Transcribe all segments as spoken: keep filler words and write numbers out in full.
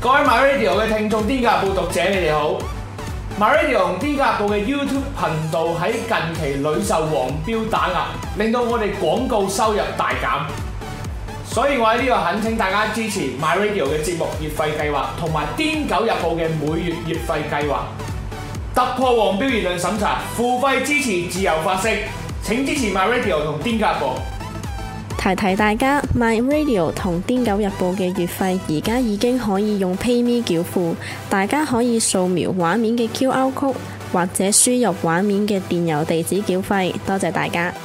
各位 MyRadio 嘅聽眾，《癲狗日報》讀者，你哋好。MyRadio 同《癲狗日報》嘅 YouTube 頻道喺近期屢受黃標打壓，令到我哋廣告收入大減。所以我喺呢度懇請大家支持 MyRadio 嘅節目月費計劃，同埋《癲狗日報》嘅每月月費計劃。突破黃標言論審查，付費支持自由發聲。請支持 MyRadio 同《癲狗日報》。 提提大家 ，MyRadio 同《癲狗日報》嘅月費而家已經可以用 PayMe 繳付，大家可以掃描畫面嘅 Q R code 或者輸入畫面嘅電郵地址繳費。多謝大家。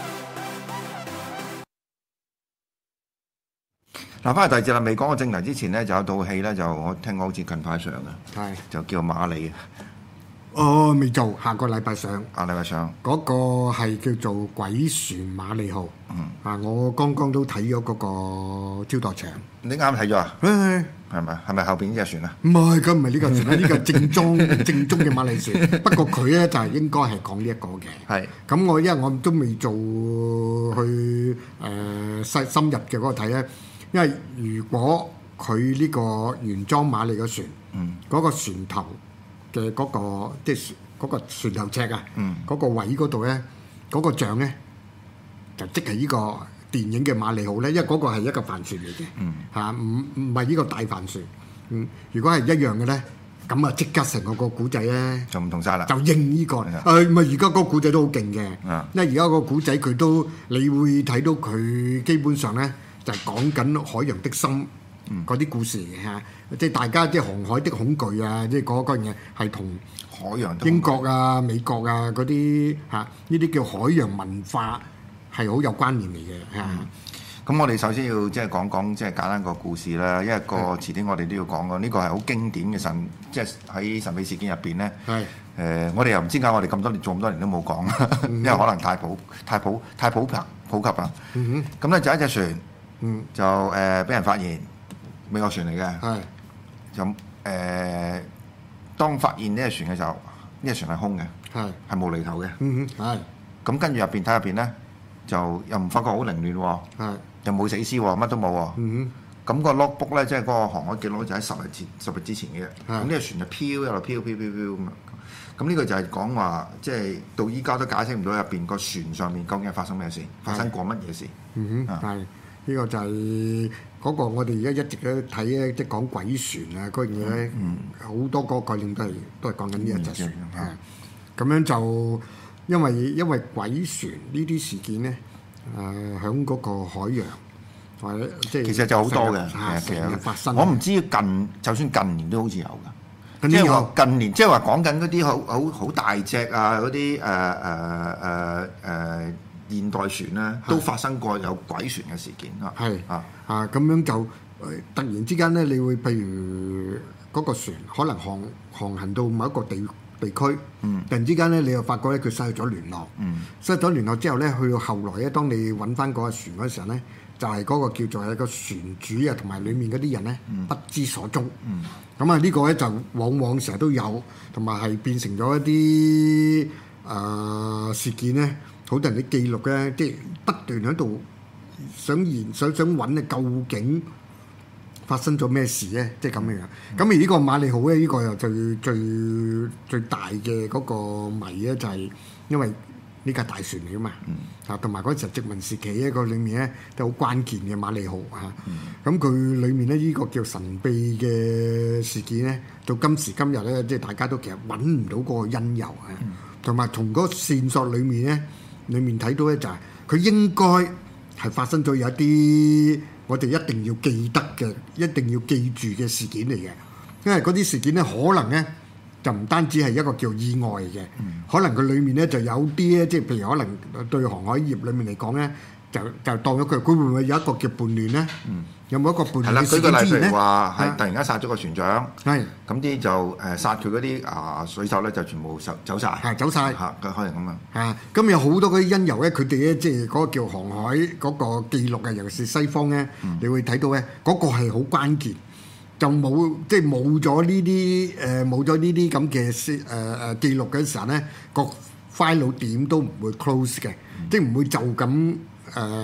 嗱，翻嚟第二節啦，未講個正題之前呢，就有套戲咧，就我聽講好似近排上嘅，係就叫馬里嘅。 哦，未做，下個禮拜上。 下禮拜上嗰個係叫做《鬼船馬利號》。嗯。啊，我剛剛都睇咗嗰個招待場。 你啱睇咗啊？ 誒， 係咪？係咪後邊呢隻船啊？ 唔係，佢唔係呢個船，呢個正宗正宗嘅馬利船。不過佢咧就係應該係講呢一個嘅。係。咁我因為我都未做去誒深深入嘅嗰個睇咧，因為如果佢呢個原裝馬利嘅船，嗯，嗰個船頭嘅嗰、那個即係嗰個船頭尺啊，嗰、嗯、個位嗰度咧，嗰、那個像咧就即係呢個電影嘅馬利號咧，因為嗰個係一個帆船嚟嘅，嚇唔唔係呢個大帆船。嗯，如果係一樣嘅咧，咁啊即刻成個個古仔咧就唔同晒啦， 就認呢、這個。誒唔係而家嗰個古仔都好勁嘅，因為而家個古仔佢都你會睇到佢基本上咧就係講緊海洋的心。嗰啲故事嘅嚇，即係大家即係航海的恐懼啊！即係嗰嗰樣嘢係同海洋英國啊、美國啊嗰啲嚇呢啲叫海洋文化係好有關聯嚟嘅嚇。 咁、嗯、我哋首先要即係講講即係簡單個故事啦，因為個遲啲我哋都要講嘅，呢個係好經典嘅神，即係喺神秘事件入邊咧。係誒、呃，我哋又唔知點解我哋咁多年做咁多年都冇講，嗯、因為可能太普、太普、太普及、普及啦。嗯哼，咁咧就一隻船，嗯，就誒俾、呃、人發現。美國船嚟嘅，係就誒、呃，當發現呢隻船嘅時候，呢隻船係空嘅，係係無厘頭嘅，嗯哼，係咁跟住入邊睇入邊咧，就又唔發覺好凌亂喎，係又冇死屍喎，乜都冇喎，嗯哼，咁個 logbook 咧，即係嗰個航海記錄就喺十日前十日之前嘅，咁呢隻船就飄一路飄飄飄飄咁啊，咁呢個就係講話，即係到依家都解釋唔到入邊個船上面究竟係發生咩事，發生過乜嘢事，嗯哼，係。 呢個就係嗰個我哋而家一直都睇咧，即係講鬼船啊嗰樣嘢咧，好、嗯、多個概念都係都係講緊呢一隻船啊。咁、嗯、樣就因為因為鬼船呢啲事件咧，誒喺嗰個海洋或者即係其實就好多嘅， 成日發生。 我唔知近就算近年都好似有㗎，即係話近年即係話講緊嗰啲好好好大隻啊嗰啲誒誒誒誒。現代船咧都發生過有鬼船嘅事件啊，係啊啊咁樣就突然之間咧，你會譬如嗰個船可能航航行到某一個地地區，嗯，突然之間咧，你又發覺咧佢失去咗聯絡，嗯，失去咗聯絡之後咧，去到後來咧，當你揾翻嗰個船嗰時候咧，就係、是、嗰個叫做係個船主啊，同埋裡面嗰啲人咧、嗯、不知所蹤，嗯，咁啊呢個咧就往往成日都有，同埋係變成咗一啲誒、呃、事件咧。好多人啲記錄咧，即係不斷喺度想研想想揾啊，究竟發生咗咩事咧？即係咁樣樣。咁、嗯、而呢個馬利號咧，呢、呢個又最最最大嘅嗰個謎咧，就係因為呢架大船嚟噶嘛。啊、嗯，同埋嗰陣時殖民時期咧，個裡面咧都好關鍵嘅馬利號啊。咁佢裡面咧呢、呢個叫神秘嘅事件咧，到今時今日咧，即係大家都其實揾唔到嗰個因由啊。同埋從嗰個線索裡面咧。裡面睇到咧就係佢應該係發生咗有一啲我哋一定要記得嘅、一定要記住嘅事件嚟嘅，因為嗰啲事件咧可能咧就唔單止係一個叫意外嘅，嗯、可能佢裡面咧就有啲咧，即係譬如可能對航海業裡面嚟講咧，就就當咗佢，佢會唔會有一個叫叛亂咧？嗯有冇一個叛亂嘅事件出現咧？ 舉個例，譬如話係突然間殺咗個船長， 係咁啲就誒殺佢嗰啲啊水手咧就全部走走曬， 係走曬嚇，可能咁啊。 啊，咁有好多嗰啲因由咧，佢哋咧即係嗰個叫航海嗰個記錄啊，尤其是西方咧，嗯、你會睇到咧，嗰、嗰個係好關鍵，就冇即係冇咗呢啲誒冇咗呢啲咁嘅誒誒記錄嘅時候咧，個 file 點都唔會 close 嘅，嗯、即係唔會就咁誒。呃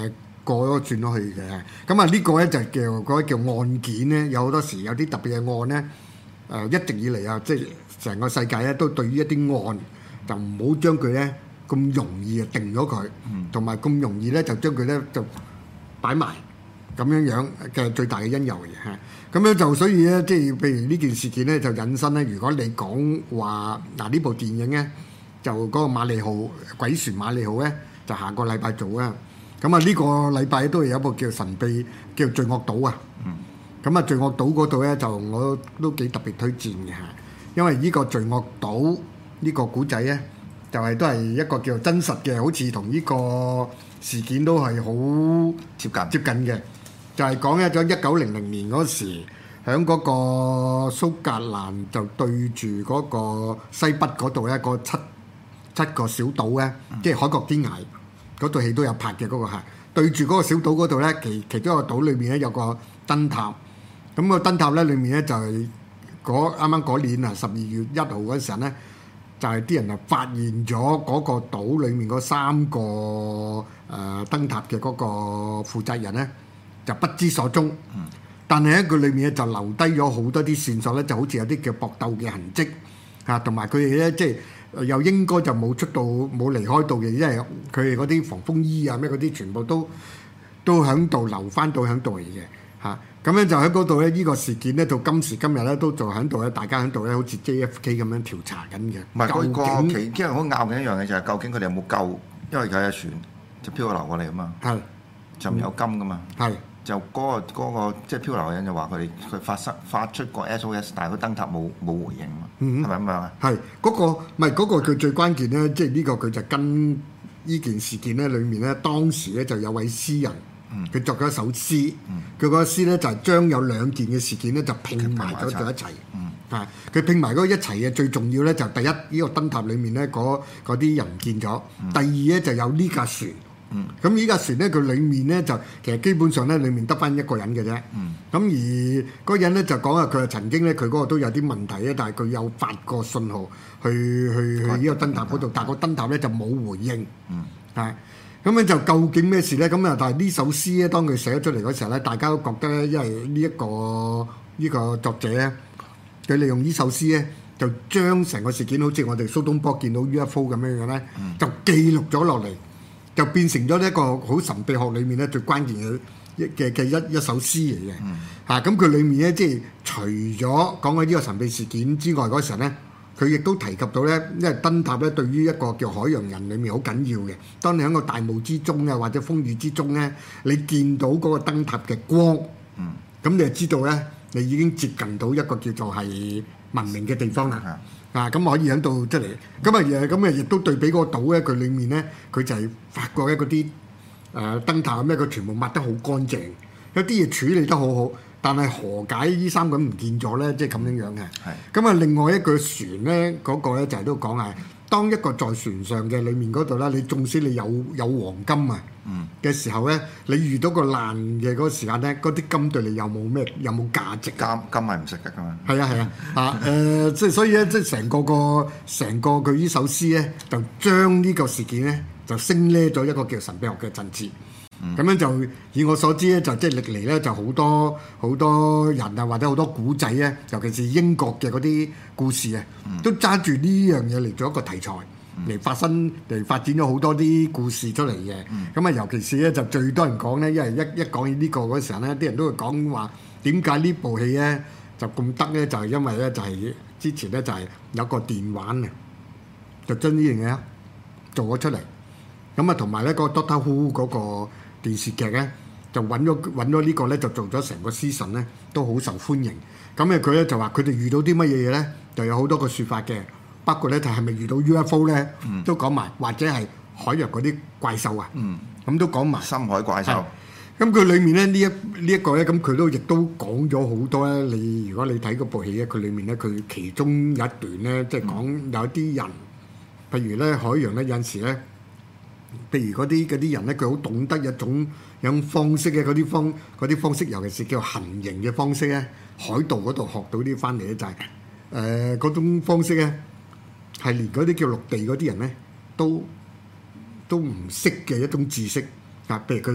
過咗轉咗去嘅。咁啊呢個咧就叫嗰啲叫案件咧，有好多時有啲特別嘅案咧，誒、呃、一直以嚟啊，即係成個世界咧都對於一啲案就唔好將佢咧咁容易啊定咗佢，同埋咁容易咧就將佢咧就擺埋咁樣樣嘅最大嘅因由嘅嚇。咁樣就所以咧，即係譬如呢件事件咧就引申咧，如果你講話嗱呢部電影咧，就嗰個瑪麗號鬼船瑪麗號咧，就下個禮拜做啊。咁啊呢個禮拜都有一部叫神秘叫罪惡島啊。咁啊罪惡島嗰度咧就我都幾特別推薦嘅嚇，因為呢個罪惡島呢個古仔咧就係都係一個叫真實嘅，好似同呢個事件都係好接近接近嘅。就係講咧，咗一九零零年嗰時，喺嗰個蘇格蘭就對住嗰個西北嗰度咧，個七七個小島咧，嗯、即係海角天涯嗰套戲都有拍嘅嗰、嗰個係對住嗰個小島嗰度咧，其其中一個島裏面咧有個燈塔，咁、個燈塔咧裏面咧就係嗰啱啱嗰年啊十二月一號嗰時候咧，就係、是、啲人啊發現咗嗰個島裏面嗰三個誒、呃、燈塔嘅嗰個負責人咧。就不知所蹤，但係喺佢裏面咧就留低咗好多啲線索咧，就好似有啲叫搏鬥嘅痕跡嚇，同埋佢哋咧即係又應該就冇出到冇離開到嘅，因為佢哋嗰啲防風衣啊咩嗰啲全部都都喺度留翻到喺度嚟嘅嚇。咁樣就喺嗰度咧，呢個事件咧到今時今日咧都仲喺度咧，大家喺度咧好似 J F K 咁樣調查緊嘅。 唔係嗰個其因為好拗嘅一樣嘢就係究竟佢哋有冇救？因為佢有船就漂流過嚟啊嘛，係就唔有金噶嘛，係。就嗰、嗰個嗰、嗰個即係漂流嘅人就話佢哋佢發生發出個 S O S， 但係個燈塔冇冇回應嘛，係咪咁樣啊？係嗰、嗰個唔係嗰個佢最關鍵咧，即係呢個佢就跟呢件事件咧裏面咧，當時咧就有位詩人，佢、嗯、作咗一首詩，佢嗰、嗯、個詩咧就係將有兩件嘅事件咧就拼埋咗在一齊，啊佢拼埋嗰一齊嘅最重要咧就第一呢、呢個燈塔裡面咧嗰啲人唔見咗，嗯、第二咧就有呢架船。嗯，咁依架船咧，佢裡面咧就其實基本上咧，裡面得翻一個人嘅啫。嗯，咁而嗰人咧就講啊，佢係曾經咧，佢嗰個都有啲問題咧，但係佢有發個信號去去去呢個燈塔嗰度，但係個燈塔咧就冇回應。嗯，係咁咧就究竟咩事咧？咁啊，但係呢首詩咧，當佢寫咗出嚟嗰時候咧，大家都覺得咧，因為呢一個呢個作者咧，佢利用呢首詩咧，就將成個事件好似我哋蘇東坡見到 U F O 咁樣樣咧，就記錄咗落嚟。就變成咗一個好神秘學裏面咧最關鍵嘅一嘅嘅一一首詩嚟嘅，嚇咁佢裏面咧即係除咗講緊呢個神秘事件之外嗰時候咧，佢亦都提及到咧，因為燈塔咧對於一個叫海洋人裏面好緊要嘅。當你喺個大霧之中啊，或者風雨之中咧，你見到嗰個燈塔嘅光，咁、嗯、你就知道咧，你已經接近到一個叫做係文明嘅地方啦。嗯啊，咁可以喺度出嚟，咁啊誒，咁啊亦都對比嗰個島咧，佢裡面咧，佢就係發覺咧嗰啲誒燈塔咩，佢全部抹得好乾淨，有啲嘢處理得好好，但係何解依三咁唔見咗咧？即係咁樣樣嘅。係。咁啊，另外一個船咧，嗰、嗰個咧就係都講係，當一個在船上嘅裡面嗰度咧，你縱使你有有黃金啊嘅時候咧，你遇到個爛嘅嗰個時間咧，嗰啲金對你有冇咩有冇價值？金金係唔食得㗎嘛？係啊係啊啊誒，即係所以咧，即係成個個成個佢呢首詩咧，就將呢個事件咧，就升呢咗一個叫神秘學嘅層次。咁樣就以我所知咧，就即係歷嚟咧就好多好多人啊，或者好多古仔咧，尤其是英國嘅嗰啲故事啊，都揸住呢樣嘢嚟做一個題材嚟發生嚟發展咗好多啲故事出嚟嘅。咁啊，尤其是咧就最多人講咧，因為一一講起呢個嗰時候咧，啲人都會講話點解呢部戲咧就咁得咧？就係因為咧就係之前咧就係有個電玩啊，就將呢樣嘢做咗出嚟。咁啊，同埋咧個 Doctor Who 嗰個電視劇咧就揾咗揾咗呢個咧就做咗成個 season 咧都好受歡迎。咁誒佢咧就話佢哋遇到啲乜嘢嘢咧，就有好多個説法嘅，包括咧就係咪遇到 U F O 咧，嗯、都講埋，或者係海洋嗰啲怪獸啊，咁、嗯、都講埋。深海怪獸。咁佢裡面咧呢一呢一個咧，咁佢都亦都講咗好多咧。你如果你睇嗰部戲咧，佢裡面咧佢其中有一段咧，即係講有啲人，譬如咧海洋咧有陣時咧。譬如嗰啲嗰啲人咧，佢好懂得一種有種方式嘅嗰啲方嗰啲方式，尤其是叫行刑嘅方式咧，海盜嗰度學到啲翻嚟咧，就係誒嗰種方式咧，係連嗰啲叫陸地嗰啲人咧，都都唔識嘅一種知識啊。譬如佢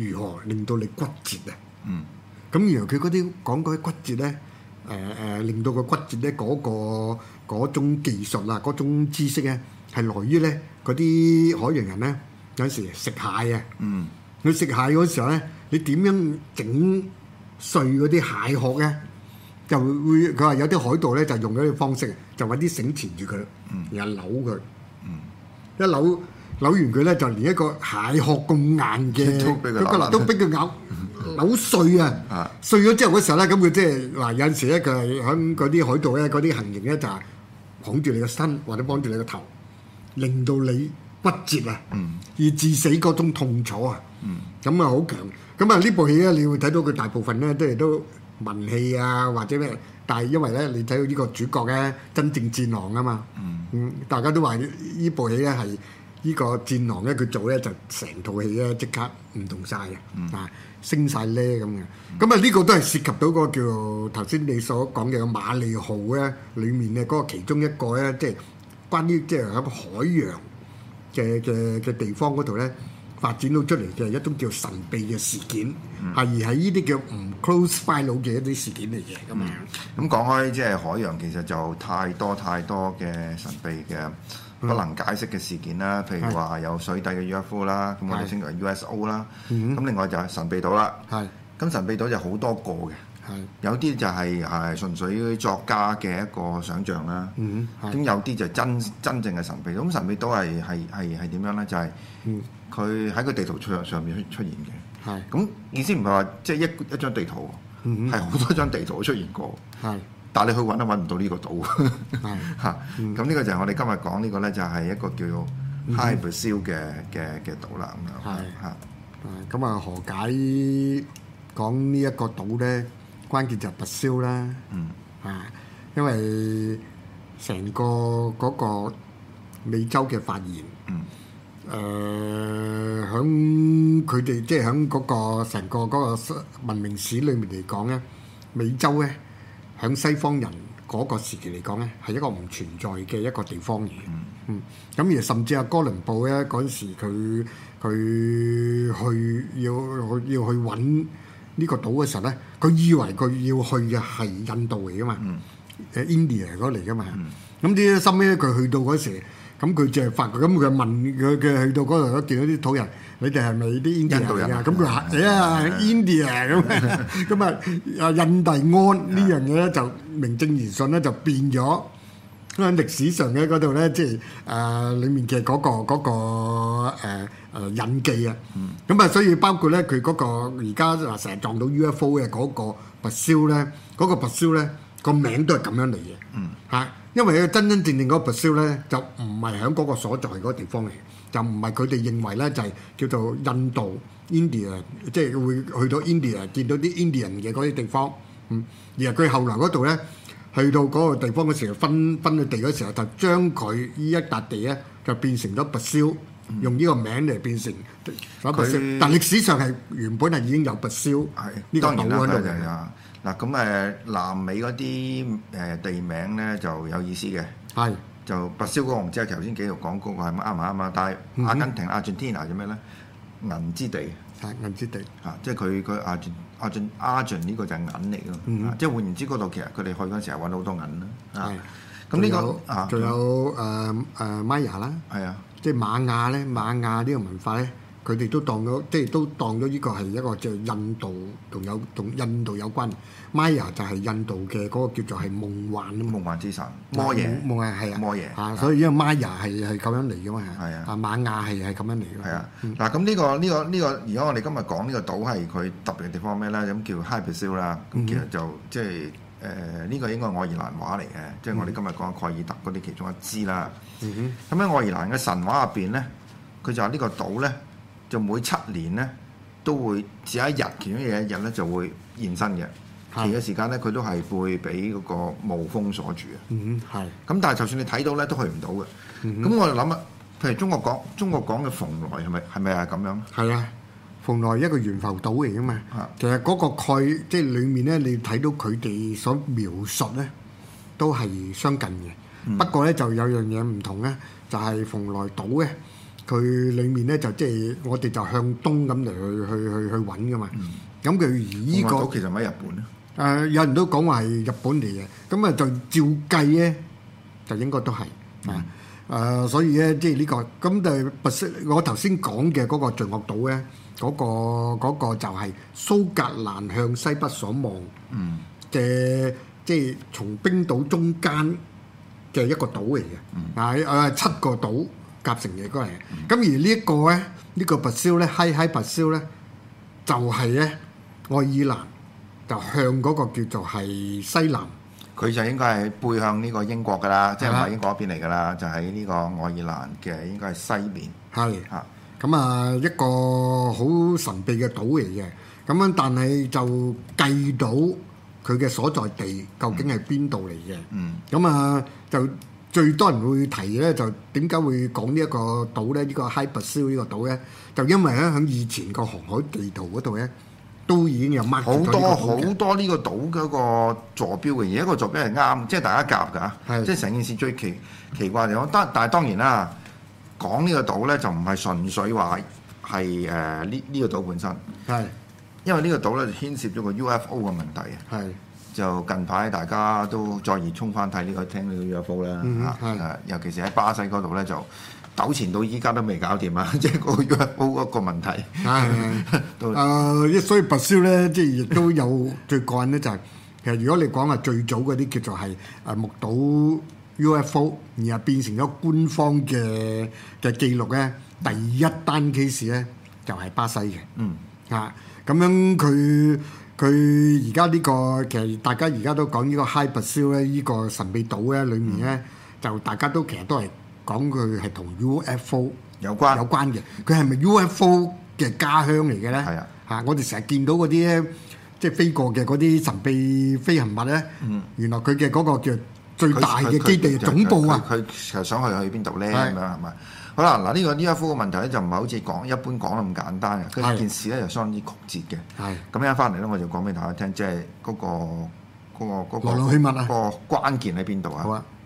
如何令到你骨折啊。 嗯。 咁然後佢嗰啲講嗰啲骨折咧，誒、呃、誒令到個骨折咧嗰、嗰個嗰種技術啊，嗰種知識咧係來於咧嗰啲海洋人咧有時食蟹啊。 嗯。 佢食蟹嗰時候咧，你點樣整碎嗰啲蟹殼咧？就會佢話有啲海盜咧就用嗰啲方式，就揾啲繩纏住佢，然後扭佢。嗯。一扭扭完佢咧，就連一個蟹殼咁硬嘅嗰個都俾佢咬扭碎啊！碎咗之後嗰時候咧，咁佢即係嗱有陣時咧，佢係喺嗰啲海盜咧，嗰啲行刑咧就係綁住你個身或者綁住你個頭，令到你骨折啊，而致死嗰種痛楚啊！咁啊好強。咁啊呢部戲咧，你會睇到佢大部分咧都係都文戲啊或者咩，但係因為咧你睇到呢個主角咧真正戰狼啊嘛，嗯，大家都話呢部戲咧係。呢個戰狼咧，佢做咧就成套戲咧即刻唔同晒嘅，嗯、啊升晒咧咁嘅。咁啊呢個都係涉及到個叫頭先你所講嘅馬利號咧，裡面嘅嗰個其中一個咧，即係關於即係喺海洋嘅嘅嘅地方嗰度咧發展到出嚟嘅一種叫神秘嘅事件，係、嗯、而係呢啲叫唔 close file 嘅一啲事件嚟嘅咁樣。咁講開即係海洋，其實就太多太多嘅神秘嘅。不能解釋嘅事件啦，譬如話有水底嘅 U F O 啦，咁我哋稱為 U S O 啦。咁另外就係神秘島啦。咁神秘島就好多個嘅，有啲就係係純粹作家嘅一個想像啦。咁有啲就真真正嘅神秘島。咁神秘島係係係係點樣咧？就係佢喺個地圖上上面出現嘅。咁意思唔係話即係一一張地圖，係好多張地圖出現過。但係你去揾都揾唔到呢個島嚇，咁呢個就係我哋今日講呢個咧，就係一個叫做 Hy Basil 嘅嘅嘅島啦咁樣嚇。 咁啊，何解講呢一個島咧？關鍵就係 Basil 啦，啊，因為成個嗰個美洲嘅發現，誒響佢哋即係響嗰個成個嗰個文明史裏面嚟講咧，美洲咧。喺西方人嗰個時期嚟講咧，係一個唔存在嘅一個地方嚟嘅。嗯，咁、嗯、而甚至阿哥倫布咧嗰陣時，佢佢去要要去揾呢個島嘅時候咧，佢以為佢要去嘅係印度嚟噶嘛，誒、嗯、India 嗰嚟噶嘛。咁啲收尾咧，佢去到嗰時，咁佢就係發覺，咁佢問佢佢去到嗰度，見到啲土人。你哋係咪啲印度人啊？咁佢話：誒啊，India 咁，咁啊啊印第安呢樣嘢咧就名正言順咧就變咗喺歷史上嘅嗰度咧，即係誒裡面嘅嗰個嗰個誒誒印記啊。咁啊，所以包括咧佢嗰個而家話成日撞到 U F O 嘅嗰個 Basil 咧，嗰個 Basil咧個名都係咁樣嚟嘅嚇。因為佢真真正正嗰個 Basil咧就唔係喺嗰個所在嗰個地方嚟。就唔係佢哋認為咧，就係、是、叫做印度 India，即係會去到 India 見到啲 Indian 嘅嗰啲地方。嗯，而係佢後來嗰度咧，去到嗰個地方嘅時候，分分咗地嗰時候，就將佢呢一笪地咧，就變成咗 Basil，嗯、用呢個名嚟變成。佢但歷史上係原本係已經有 Basil 呢個島喺度嘅。 嗱咁誒南美嗰啲誒地名咧就有意思嘅。係。就拔燒嗰個唔知啊，頭先幾條講嗰個係咪啱唔啱啊？但係阿根廷、阿根廷係咩咧？銀之地， 係銀之地啊！即係佢佢阿俊阿俊阿俊呢個就係銀嚟㗎、嗯啊，即係換言之，嗰度其實佢哋去嗰陣時係揾到好多銀啦。係咁呢個啊， 仲有誒誒瑪雅啦，係啊，即係瑪雅咧，瑪雅呢個文化咧，佢哋都當咗，即係都當咗呢個係一個即係印度同有同印度有關。Maya 就係印度嘅嗰個叫做係夢幻啊， 夢幻之神摩耶， 夢幻係啊， 摩耶啊，所以因為 Maya 係係咁樣嚟嘅嘛， 係啊， 啊瑪雅係係咁樣嚟嘅， 係啊。嗱咁呢個呢個呢個，而家我哋今日講呢個島係佢特別嘅地方咩咧？咁叫 Hy Basil 啦，咁其實就即係誒呢個應該係愛爾蘭話嚟嘅，即係我哋今日講蓋爾特嗰啲其中一支啦。咁喺愛爾蘭嘅神話入邊咧，佢就話呢個島咧，就每七年咧都會只有一日，其中有一日咧就會現身嘅。其嘅時間咧，佢都係會俾嗰個霧封鎖住嘅。嗯，係。咁但係就算你睇到咧，都去唔到嘅。咁、嗯、我就諗啊，譬如中國講中國講嘅蓬萊係咪係咪係咁樣？係啊，蓬萊一個懸浮島嚟㗎嘛。啊、其實嗰個概即係裡面咧，你睇到佢哋所描述咧，都係相近嘅。嗯、不過咧就有樣嘢唔同咧，就係蓬萊島咧， 佢裡面咧就即係我哋就向東咁嚟去去去去揾噶嘛。咁佢、嗯、而依、這個其實喺日本咧。 誒、呃、有人都講話係日本嚟嘅，咁啊就照計咧就應該都係啊誒，所以咧即係呢個咁就白色。我頭先講嘅嗰個罪惡島咧，嗰、那個嗰、那個就係蘇格蘭向西北所望嘅，嗯、即係從冰島中間嘅一個島嚟嘅，啊誒、嗯、七個島夾成嘅嗰嚟。咁、嗯、而呢一個咧，呢、這個白燒咧，嗨嗨白燒咧，就係、是、咧愛爾蘭。就向嗰個叫做係西南， 佢就應該係背向呢個英國噶啦，即係唔係英國嗰邊嚟噶啦，就喺呢個愛爾蘭嘅應該係西面。係嚇，咁啊一個好神秘嘅島嚟嘅，咁樣但係就計到佢嘅所在地究竟係邊度嚟嘅。嗯，咁啊就最多人會提咧，就點解會講呢一個島咧？呢、呢個 Hy Basil 呢個島咧，就因為咧喺以前個航海地圖嗰度咧。都已經有 mark 好多好多呢個島嗰個坐標嘅，而一個坐標係啱，即係大家夾㗎，即係成件事最奇奇怪嘅地方。但但係當然啦，講呢個島咧就唔係純粹話係誒呢呢個島本身，係是因為呢個島咧牽涉咗個 U F O 嘅問題啊，係是就近排大家都再熱衷翻睇呢個聽呢個 U F O 啦嚇，誒、嗯、尤其是喺巴西嗰度咧就。糾纏到依家都未搞掂啊！即係個 U F O 嗰個問題。係係。誒，所以白燒咧，即係亦都有最過癮咧，就係其實如果你講話最早嗰啲叫做係誒目睹 U F O，而係變成咗官方嘅嘅記錄咧，第一單 case 咧就係巴西嘅。嗯。啊，咁樣佢佢而家呢個其實大家而家都講呢個 Hy Basil 咧，呢個神秘島咧，裡面咧、嗯、就大家都其實都係。講佢係同 U F O 有關有關嘅，佢係咪 U F O 嘅家鄉嚟嘅咧？係啊，嚇！我哋成日見到嗰啲咧，即係飛過嘅嗰啲神秘飛行物咧，嗯、原來佢嘅嗰個叫最大嘅基地總部啊！佢其實想去去邊度咧？咁樣係咪？好啦，嗱呢個 U F O 嘅問題咧就唔係好似講一般講得咁簡單嘅，佢件事咧就相當之曲折嘅。係咁一翻嚟咧，我就講俾大家聽，即係嗰個嗰個嗰個嗰個關鍵喺邊度啊？好啊！